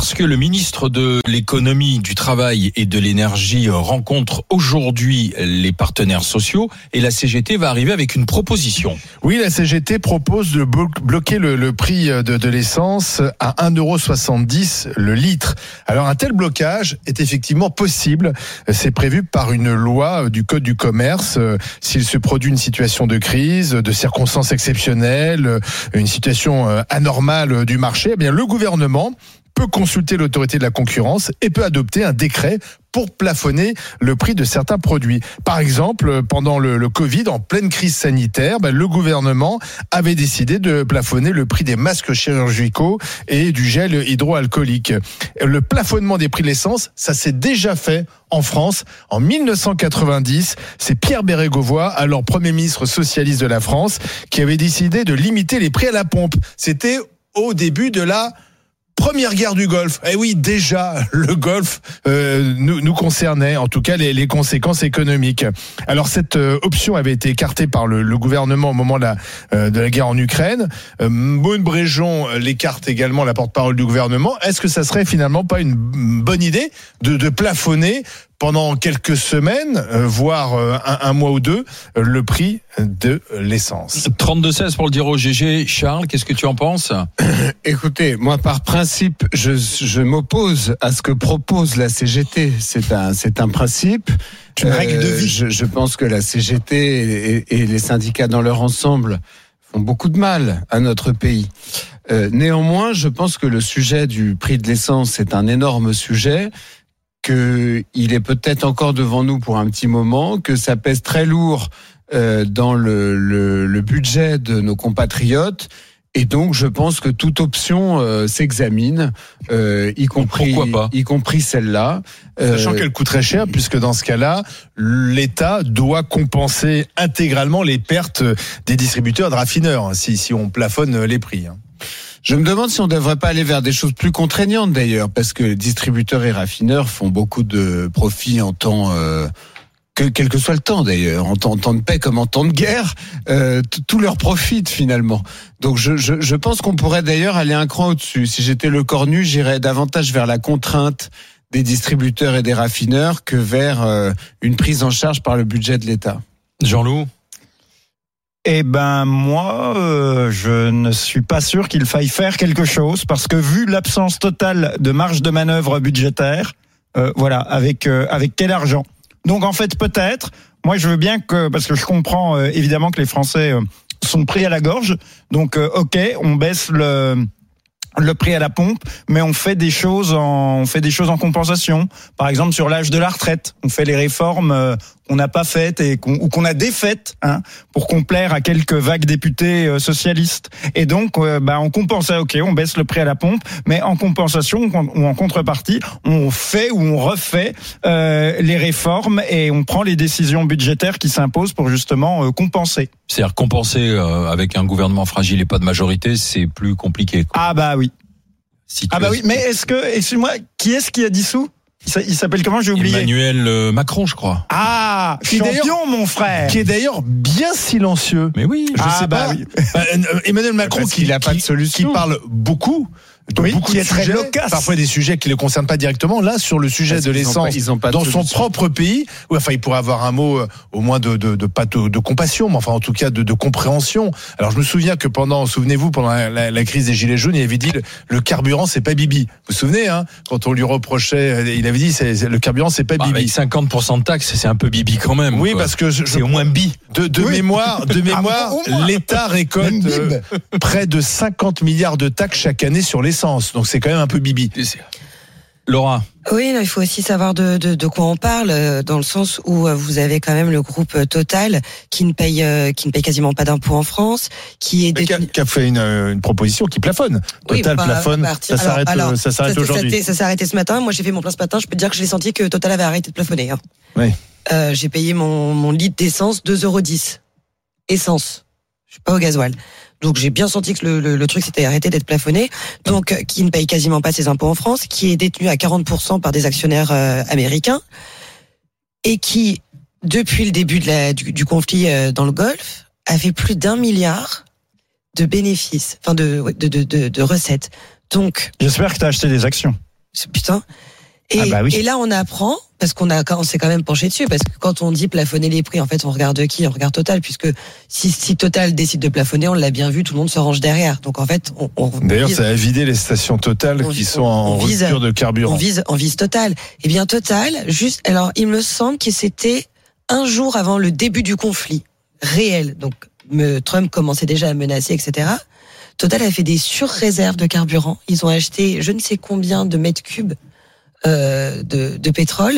parce que le ministre de l'économie, du travail et de l'énergie rencontre aujourd'hui les partenaires sociaux et la CGT va arriver avec une proposition. Oui, la CGT propose de bloquer le prix de l'essence à 1,70 € le litre. Alors un tel blocage est effectivement possible. C'est prévu par une loi du Code du commerce. S'il se produit une situation de crise, de circonstances exceptionnelles, une situation anormale du marché, eh bien le gouvernement peut consulter l'autorité de la concurrence et peut adopter un décret pour plafonner le prix de certains produits. Par exemple, pendant le Covid, en pleine crise sanitaire, le gouvernement avait décidé de plafonner le prix des masques chirurgicaux et du gel hydroalcoolique. Le plafonnement des prix de l'essence, ça s'est déjà fait en France en 1990. C'est Pierre Bérégovoy, alors Premier ministre socialiste de la France, qui avait décidé de limiter les prix à la pompe. C'était au début de la Première guerre du Golfe. Eh oui, déjà, le Golfe nous concernait, en tout cas les conséquences économiques. Alors cette option avait été écartée par le gouvernement au moment de la guerre en Ukraine. Maud Bréjon l'écarte également, la porte-parole du gouvernement. Est-ce que ça serait finalement pas une bonne idée de plafonner pendant quelques semaines, voire un mois ou deux, le prix de l'essence? 32-16 pour le dire au GG. Charles, qu'est-ce que tu en penses? Écoutez, moi par principe, je m'oppose à ce que propose la CGT. C'est un principe. Une règle de vie. Je pense que la CGT et les syndicats dans leur ensemble font beaucoup de mal à notre pays. Néanmoins, je pense que le sujet du prix de l'essence est un énorme sujet, qu'il est peut-être encore devant nous pour un petit moment, que ça pèse très lourd dans le budget de nos compatriotes. Et donc, je pense que toute option s'examine, y compris celle-là. Sachant qu'elle coûterait cher, puisque dans ce cas-là, l'État doit compenser intégralement les pertes des distributeurs et de raffineurs, si on plafonne les prix. Je me demande si on ne devrait pas aller vers des choses plus contraignantes d'ailleurs, parce que les distributeurs et raffineurs font beaucoup de profits en temps... quel que soit le temps d'ailleurs, en temps de paix comme en temps de guerre, tout leur profite finalement. Donc je pense qu'on pourrait d'ailleurs aller un cran au-dessus. Si j'étais le cornu, j'irais davantage vers la contrainte des distributeurs et des raffineurs que vers une prise en charge par le budget de l'État. Jean-Loup? Eh ben moi, je ne suis pas sûr qu'il faille faire quelque chose, parce que vu l'absence totale de marge de manœuvre budgétaire, avec quel argent? Donc en fait peut-être, moi je veux bien parce que je comprends évidemment que les Français sont pris à la gorge, donc ok, on baisse le prix à la pompe, mais on fait des choses en compensation. Par exemple, sur l'âge de la retraite, on fait les réformes qu'on n'a pas faites ou qu'on a défaites, pour complaire à quelques vagues députés socialistes. Et donc, on compense. Ok, on baisse le prix à la pompe, mais en compensation ou en contrepartie, on fait ou on refait les réformes et on prend les décisions budgétaires qui s'imposent pour justement compenser. C'est-à-dire compenser avec un gouvernement fragile et pas de majorité, c'est plus compliqué, quoi. Ah bah oui. Oui, mais excuse-moi, qui est-ce qui a dissous? Il s'appelle comment, j'ai oublié? Emmanuel Macron, je crois. Ah, champion, mon frère. Qui est d'ailleurs bien silencieux. Mais oui. Je sais pas. Oui. Emmanuel Macron qui n'a pas de solution, qui parle beaucoup. Qui est très loquace. Parfois des sujets qui ne le concernent pas directement. Là, sur le sujet de l'essence, dans son propre pays, il pourrait avoir un mot au moins pas de compassion, mais enfin en tout cas de compréhension. Alors je me souviens que souvenez-vous, pendant la crise des Gilets jaunes, il avait dit le carburant c'est pas Bibi. Vous vous souvenez, quand on lui reprochait, il avait dit le carburant c'est pas Bibi. Avec 50% de taxes, c'est un peu Bibi quand même. Oui, quoi. Parce que c'est au moins Bi. De mémoire, l'État récolte près de 50 milliards de taxes chaque année sur l'essence. Donc c'est quand même un peu Bibi. Laura? Oui, il faut aussi savoir de quoi on parle, dans le sens où vous avez quand même le groupe Total qui ne paye quasiment pas d'impôts en France, qui a fait une proposition qui plafonne. Total plafonne. Ça s'arrête aujourd'hui. Ça s'est arrêté ce matin. Moi, j'ai fait mon plein ce matin. Je peux te dire que j'ai senti que Total avait arrêté de plafonner. Oui. J'ai payé mon litre d'essence 2,10 €. Essence. Je suis pas au gasoil. Donc j'ai bien senti que le truc s'était arrêté d'être plafonné. Donc qui ne paye quasiment pas ses impôts en France, qui est détenu à 40% par des actionnaires américains, et qui, depuis le début du conflit dans le Golfe, a fait plus d'1 milliard de bénéfices, de recettes. Donc j'espère que tu as acheté des actions. Putain. Et là, on apprend, parce on s'est quand même penché dessus, parce que quand on dit plafonner les prix, en fait, on regarde qui? On regarde Total, puisque si Total décide de plafonner, on l'a bien vu, tout le monde se range derrière. Donc, en fait, D'ailleurs, ça a vidé les stations Total qui sont en rupture de carburant. On vise Total. Eh bien, Total, alors, il me semble que c'était un jour avant le début du conflit réel. Donc, Trump commençait déjà à menacer, etc. Total a fait des surréserves de carburant. Ils ont acheté je ne sais combien de mètres cubes de pétrole,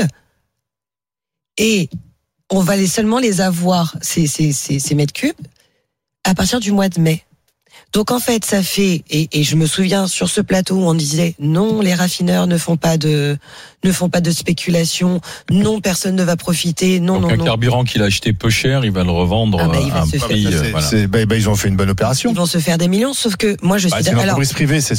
et on va seulement les avoir, ces mètres cubes, à partir du mois de mai. Donc en fait, ça fait, et je me souviens sur ce plateau où on disait non, les raffineurs ne font pas de spéculation, non, personne ne va profiter, non. Un carburant qu'il a acheté peu cher, il va le revendre à un prix. Ils ont fait une bonne opération. Ils vont se faire des millions, sauf que moi je suis. C'est une entreprise privée, c'est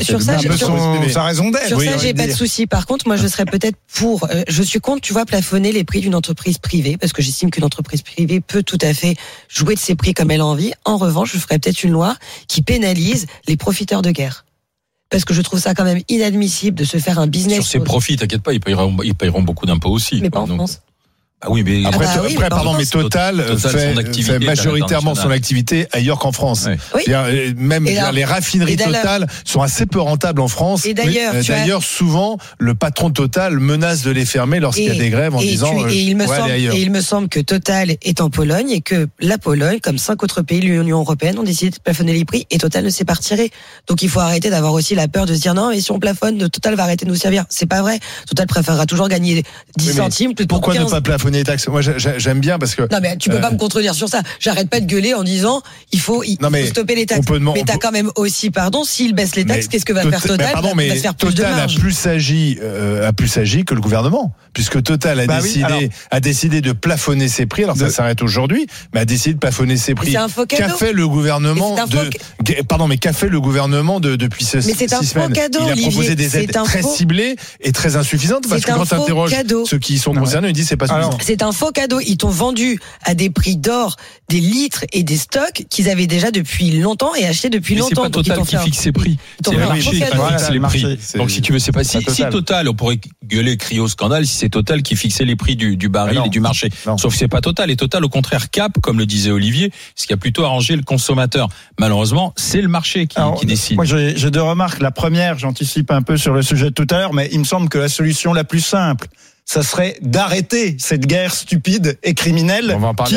sa raison d'être. Sur ça, j'ai pas de souci. Par contre, moi je serais peut-être pour. Je suis contre, tu vois, plafonner les prix d'une entreprise privée, parce que j'estime qu'une entreprise privée peut tout à fait jouer de ses prix comme elle a envie. En revanche, je ferais peut-être une loi qui pénalise les profiteurs de guerre. Parce que je trouve ça quand même inadmissible de se faire un business. Sur ces profits, t'inquiète pas, ils paieront beaucoup d'impôts aussi. Mais pas en France. Ah oui, mais mais Total fait majoritairement son activité ailleurs qu'en France. Oui. Même les raffineries Total sont assez peu rentables en France. Et d'ailleurs, souvent, le patron de Total menace de les fermer lorsqu'il y a des grèves en disant il me semble que Total est en Pologne et que la Pologne, comme 5 autres pays de l'Union européenne, ont décidé de plafonner les prix et Total ne s'est pas retiré. Donc il faut arrêter d'avoir aussi la peur de se dire non, mais si on plafonne, Total va arrêter de nous servir. C'est pas vrai. Total préférera toujours gagner 10 centimes plutôt que 15. Pourquoi ne pas plafonner les taxes? Moi, j'aime bien parce que. Non, mais tu peux pas me contredire sur ça. J'arrête pas de gueuler en disant il faut stopper les taxes. Mais t'as quand même aussi, s'il baisse les taxes, qu'est-ce que va faire Total? Il va se faire plus de marge. Total a plus agi que le gouvernement, puisque Total a décidé de plafonner ses prix. Alors ça s'arrête aujourd'hui, mais a décidé de plafonner ses prix. C'est un faux cadeau. Qu'a fait le gouvernement depuis 6 semaines? Il a proposé des aides très ciblées et très insuffisantes, parce que quand t'interroges ceux qui sont concernés, ils disent c'est pas suffisant. C'est un faux cadeau. Ils t'ont vendu à des prix d'or des litres et des stocks qu'ils avaient déjà depuis longtemps et achetés depuis longtemps. C'est pas Total qui fixe ses prix. C'est le marché qui fixe les prix. Donc si tu veux, c'est pas si Total, on pourrait gueuler, crier au scandale si c'est Total qui fixait les prix du baril et du marché. Sauf que c'est pas Total. Et Total, au contraire, capte, comme le disait Olivier, ce qui a plutôt arrangé le consommateur. Malheureusement, c'est le marché qui décide. Moi, j'ai 2 remarques. La première, j'anticipe un peu sur le sujet de tout à l'heure, mais il me semble que la solution la plus simple, ça serait d'arrêter cette guerre stupide et criminelle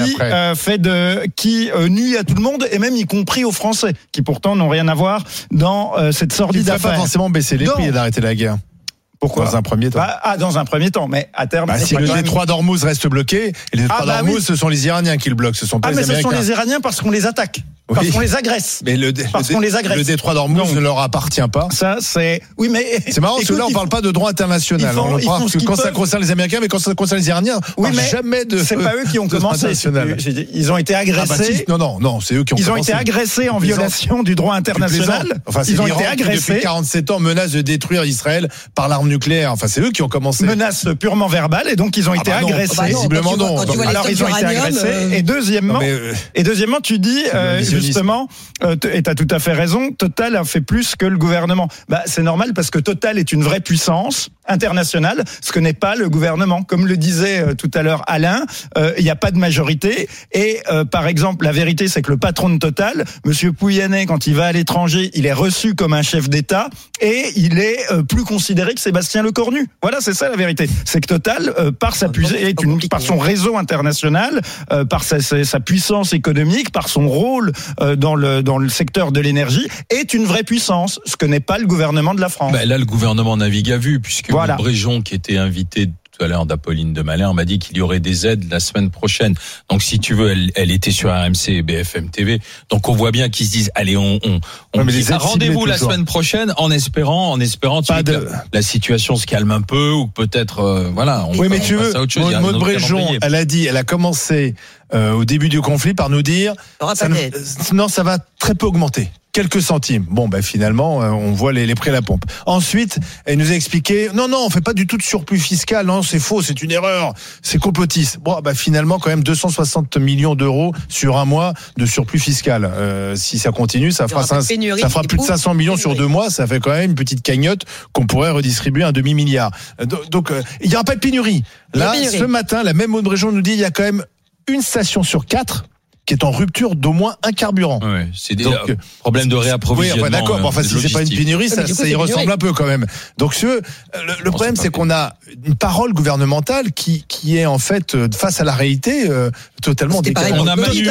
qui nuit à tout le monde, et même y compris aux Français, qui pourtant n'ont rien à voir dans cette sordide affaire. Il ne faut pas forcément baisser les prix et d'arrêter la guerre. Pourquoi ? Dans un premier temps. Dans un premier temps, mais à terme. Si le détroit d'Ormuz reste bloqué, et le détroit d'Ormuz, ce sont les Iraniens qui le bloquent, ce sont pas les Américains. Ce sont les Iraniens parce qu'on les attaque. Parce qu'on les agresse. Mais le détroit d'Ormuz ne leur appartient pas. Ça, c'est. Oui, mais. C'est marrant, parce que là, on parle pas de droit international. On parle que quand ça concerne les Américains, mais quand ça concerne les Iraniens, on parle jamais de. C'est pas eux qui ont commencé. Ils ont été agressés. Non, c'est eux qui ont commencé. Ils ont été agressés en violation du droit international. Enfin, ils ont été agressés. Depuis 47 ans, menace de détruire Israël par l'arme nucléaire. Enfin, c'est eux qui ont commencé. Menace purement verbale, et donc ils ont été agressés. Visiblement non. Alors ils ont été agressés. Et deuxièmement, tu dis justement, et t'as tout à fait raison, Total a fait plus que le gouvernement. C'est normal, parce que Total est une vraie puissance internationale, ce que n'est pas le gouvernement. Comme le disait tout à l'heure Alain, il n'y a pas de majorité. Et par exemple, la vérité, c'est que le patron de Total, Monsieur Pouyanné, quand il va à l'étranger, il est reçu comme un chef d'État, et il est plus considéré que Sébastien Lecornu. Voilà, c'est ça la vérité. C'est que Total, par son réseau international, par sa puissance économique, par son rôle dans le secteur de l'énergie, est une vraie puissance, ce que n'est pas le gouvernement de la France. Là, le gouvernement navigue à vue, puisque Bréjon, qui était invité tout à l'heure d'Apolline de Malherbe, m'a dit qu'il y aurait des aides la semaine prochaine. Donc si tu veux, elle était sur RMC et BFM TV. Donc on voit bien qu'ils se disent allez, on rendez-vous la semaine prochaine, en espérant la situation se calme un peu, ou peut-être mais tu veux, Maud Bréjon, elle a commencé au début du conflit par nous dire ça va très peu augmenter. quelques centimes. Bon, finalement, on voit les prix à la pompe. Ensuite, elle nous a expliqué, non, on fait pas du tout de surplus fiscal, non, c'est faux, c'est une erreur, c'est complotiste. Bon, finalement, quand même 260 millions d'euros sur un mois de surplus fiscal. Si ça continue, ça fera plus de 500 millions sur 2 mois, ça fait quand même une petite cagnotte qu'on pourrait redistribuer un demi-milliard. Donc, il n'y aura pas de pénurie. Là, ce matin, la même Maud Bréjon nous dit, il y a quand même une station sur 4 qui est en rupture d'au moins un carburant. Ouais, c'est des problèmes de réapprovisionnement. Oui, d'accord. Si c'est pas une pénurie, ça y ressemble un peu quand même. Donc, le problème, c'est qu'on a une parole gouvernementale qui est en fait face à la réalité totalement décalée. On a Manu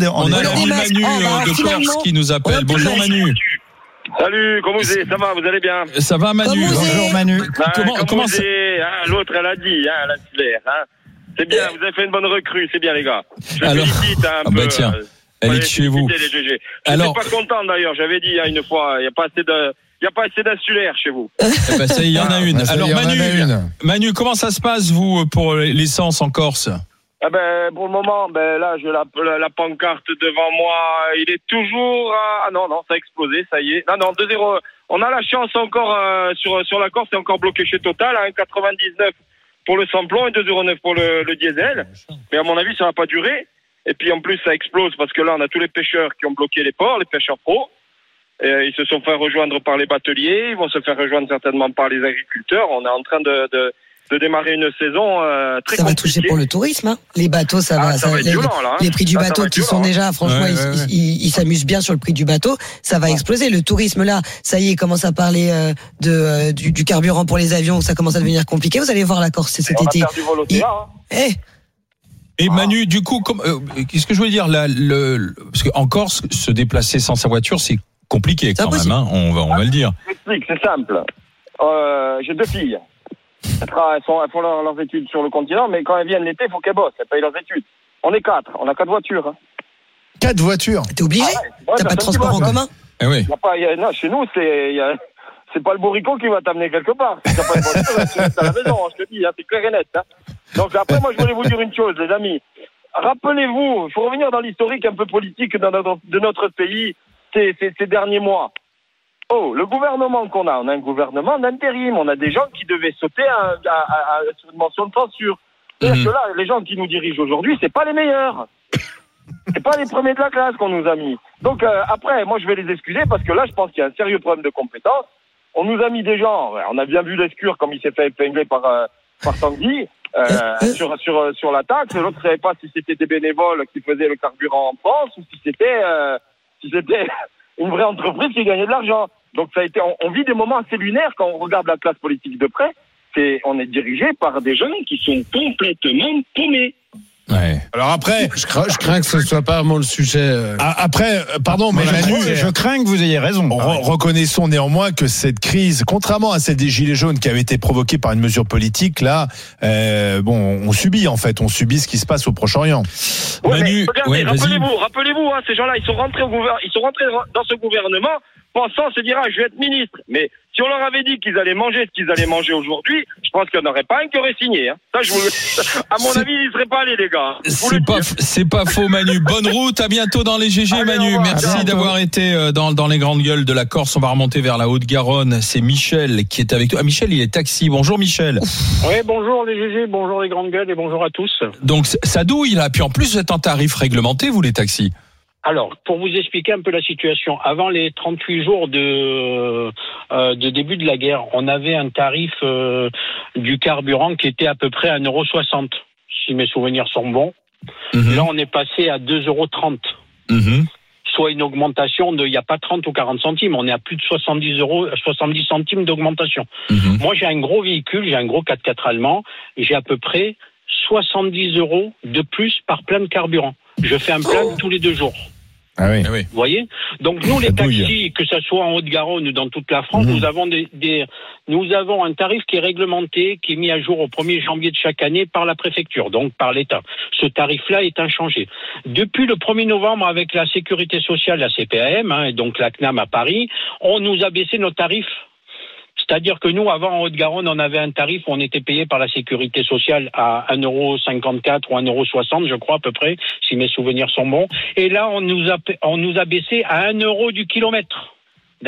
de Corse qui nous appelle. Bonjour Manu. Salut, comment vous allez? Ça va, vous allez bien? Ça va Manu? Bonjour Manu. Comment ça? L'autre, elle a dit, la Silaire, C'est bien, vous avez fait une bonne recrue, c'est bien les gars. Je félicite un peu. Tiens, elle est de chez vous. Je suis pas content d'ailleurs, j'avais dit une fois, il n'y a pas assez d'insulaires chez vous. Ça, il y en a une. Alors Manu, comment ça se passe vous pour l'essence en Corse? Pour le moment, là j'ai la pancarte devant moi, il est toujours non, ça a explosé, ça y est. Non, 2-0. On a la chance encore sur la Corse, c'est encore bloqué chez Total, 99 pour le samplon et 2,09 pour le diesel. Mais à mon avis, ça va pas durer. Et puis en plus, ça explose parce que là, on a tous les pêcheurs qui ont bloqué les ports, les pêcheurs pros. Ils se sont fait rejoindre par les bateliers, ils vont se faire rejoindre certainement par les agriculteurs. On est en train de démarrer une saison très compliquée. Ça va toucher pour le tourisme, Les bateaux, ça va être violent, là. Les prix du bateau qui sont déjà, franchement, ils s'amusent bien sur le prix du bateau. Ça va exploser. Le tourisme, là, ça y est, commence à parler du carburant pour les avions. Ça commence à devenir compliqué. Vous allez voir la Corse cet été. On a perdu Volotea, Et Manu, du coup, qu'est-ce que je veux dire là, parce qu'en Corse, se déplacer sans sa voiture, c'est compliqué quand même. On va le dire. C'est simple. J'ai 2 filles. Elles font leurs études sur le continent, mais quand elles viennent l'été, il faut qu'elles bossent, elles payent leurs études. On est 4, on a 4 voitures. 4 voitures? T'es obligé? T'as pas de transport en commun? Oui. Non, chez nous, c'est pas le bourricot qui va t'amener quelque part. Si t'as pas de voiture, tu restes à la maison, je te dis, c'est clair et net. Donc après, moi, je voulais vous dire une chose, les amis. Rappelez-vous, il faut revenir dans l'historique un peu politique de notre pays ces derniers mois. Le gouvernement qu'on a, on a un gouvernement d'intérim. On a des gens qui devaient sauter sur une mention de censure. C'est-à-dire que là, les gens qui nous dirigent aujourd'hui, c'est pas les meilleurs. C'est pas les premiers de la classe qu'on nous a mis. Donc après, moi je vais les excuser parce que là, je pense qu'il y a un sérieux problème de compétence. On nous a mis des gens. On a bien vu l'Escure comme il s'est fait épingler par Tanguy sur la taxe. L'autre ne savait pas si c'était des bénévoles qui faisaient le carburant en France ou si c'était une vraie entreprise qui gagnait de l'argent. Donc ça a été, on vit des moments assez lunaires quand on regarde la classe politique de près. On est dirigé par des gens qui sont complètement paumés. Ouais. Alors après, je crains que ce soit pas vraiment le sujet. Après, pardon, mais Manu, je crains que vous ayez raison. Reconnaissons néanmoins que cette crise, contrairement à celle des gilets jaunes qui avait été provoquée par une mesure politique, là, on subit ce qui se passe au Proche-Orient. Ouais, Manu, rappelez-vous, ces gens-là, ils sont rentrés dans ce gouvernement pensant se dire, je vais être ministre. Mais si on leur avait dit qu'ils allaient manger ce qu'ils allaient manger aujourd'hui, je pense qu'il n'y en aurait pas un qui aurait signé. Ça, à mon avis, ils ne seraient pas allés, les gars. C'est pas faux, Manu. Bonne route, à bientôt dans les GG, Manu. Merci d'avoir été dans les grandes gueules de la Corse. On va remonter vers la Haute-Garonne. C'est Michel qui est avec toi. Michel, il est taxi. Bonjour, Michel. Oui, bonjour les GG, bonjour les grandes gueules et bonjour à tous. Donc, ça douille, là. Puis en plus, vous êtes en tarif réglementé, vous, les taxis. Alors, pour vous expliquer un peu la situation, avant les 38 jours de début de la guerre, on avait un tarif du carburant qui était à peu près à 1,60 €, si mes souvenirs sont bons. Là, on est passé à 2,30 €. Soit une augmentation il n'y a pas 30 ou 40 centimes, on est à plus de 70 centimes d'augmentation. Moi, j'ai un gros véhicule, j'ai un gros 4x4 allemand, j'ai à peu près 70 € de plus par plein de carburant. Je fais un plein tous les 2 jours. Ah oui. Vous voyez? Donc nous, les taxis, que ce soit en Haute-Garonne ou dans toute la France, nous avons nous avons un tarif qui est réglementé, qui est mis à jour au 1er janvier de chaque année par la préfecture, donc par l'État. Ce tarif-là est inchangé. Depuis le 1er novembre, avec la Sécurité sociale, la CPAM, et donc la CNAM à Paris, on nous a baissé nos tarifs C'est-à-dire que nous, avant, en Haute-Garonne, on avait un tarif où on était payé par la sécurité sociale à 1,54 € ou 1,60 €, je crois, à peu près, si mes souvenirs sont bons. Et là, on nous a baissé à 1 € du kilomètre. D'accord ?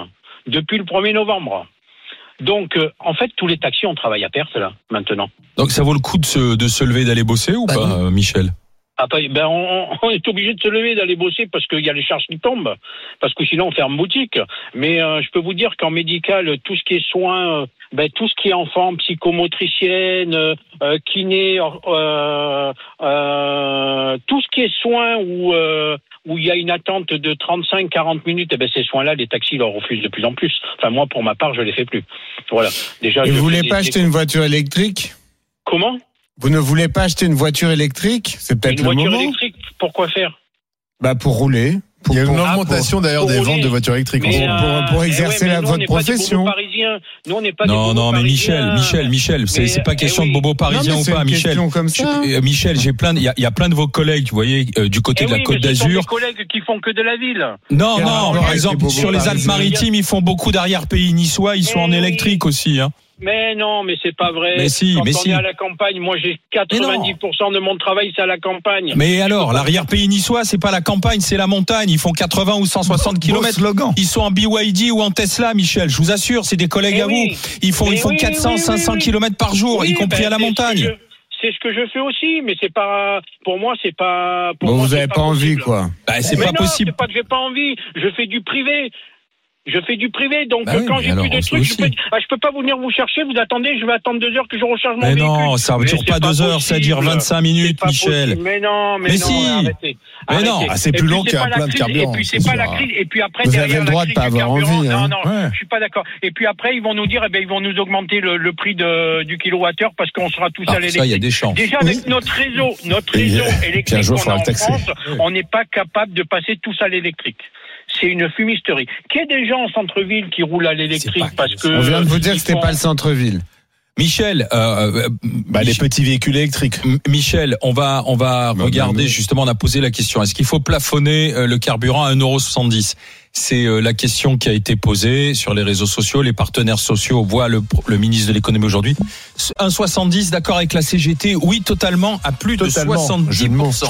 Depuis le 1er novembre. Donc, en fait, tous les taxis, on travaille à perte, là, maintenant. Donc, ça vaut le coup de se lever, d'aller bosser ou pas, Michel ? Ben on est obligé de se lever, d'aller bosser parce qu'il y a les charges qui tombent, parce que sinon on ferme boutique. Mais je peux vous dire qu'en médical, tout ce qui est soins, tout ce qui est enfant, psychomotricienne, kiné, tout ce qui est soins où il y a une attente de 35-40 minutes, ces soins-là, les taxis leur refusent de plus en plus. Enfin, moi, pour ma part, je les fais plus. Voilà. Déjà. Et vous voulez pas acheter une voiture électrique ? Comment ? Vous ne voulez pas acheter une voiture électrique ? C'est peut-être le moment. Une voiture électrique, pourquoi faire ? Pour rouler. Il y a une augmentation d'ailleurs des ventes de voitures électriques. Pour exercer votre profession. Nous, on n'est pas non, mais Michel, c'est pas question de bobo parisien ou pas, Michel. Comme ça. Michel, il y a plein de vos collègues, vous voyez, du côté de la Côte d'Azur. Ce sont des collègues qui font que de la ville. Non, par exemple, sur les Alpes-Maritimes, ils font beaucoup d'arrière-pays niçois, ils sont en électrique aussi, hein. Mais non, mais c'est pas vrai. Quand on est à la campagne, moi j'ai 90% de mon travail, c'est à la campagne. Mais alors, l'arrière-pays niçois, c'est pas la campagne, c'est la montagne. Ils font 80 ou 160 km. Ils sont en BYD ou en Tesla, Michel. Je vous assure, c'est des collègues à vous. Ils font 400, 500 km par jour, y compris à la montagne. C'est ce que je fais aussi, mais c'est pas, pour moi, c'est pas, vous n'avez pas envie, quoi. C'est pas possible. C'est pas que j'ai pas envie. Je fais du privé. Donc quand j'ai plus de trucs, je peux pas venir vous chercher, vous attendez, je vais attendre 2 heures que je recharge mon véhicule. Mais non, ça ne dure pas 2 heures, ça dure 25 minutes, Michel. Mais non, arrêtez. Mais non, c'est plus long qu'un plein de carburant. Et puis c'est pas la crise, et puis après vous avez le droit de pas avoir envie. Non, je suis pas d'accord. Et puis après ils vont nous dire, ils vont nous augmenter le prix du kilowattheure parce qu'on sera tous à l'électrique. Ça, il y a des chances. Déjà avec notre réseau électrique qu'on a en France, on n'est pas capable de passer tous à l'électrique. C'est une fumisterie. Qu'il y ait des gens en centre-ville qui roulent à l'électrique parce que... On vient de vous dire que c'était pas le centre-ville. Michel, les petits véhicules électriques. Michel, on va regarder justement. On a posé la question. Est-ce qu'il faut plafonner le carburant à 1,70 €? C'est la question qui a été posée sur les réseaux sociaux. Les partenaires sociaux voient le ministre de l'économie aujourd'hui. 1,70 €, d'accord avec la CGT? Oui, totalement, à plus de 70%.